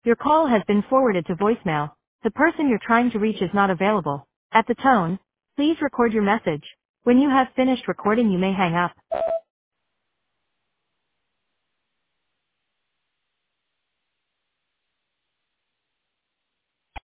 Your call has been forwarded to voicemail. The person you're trying to reach is not available. At the tone, please record your message. When you have finished recording, you may hang up.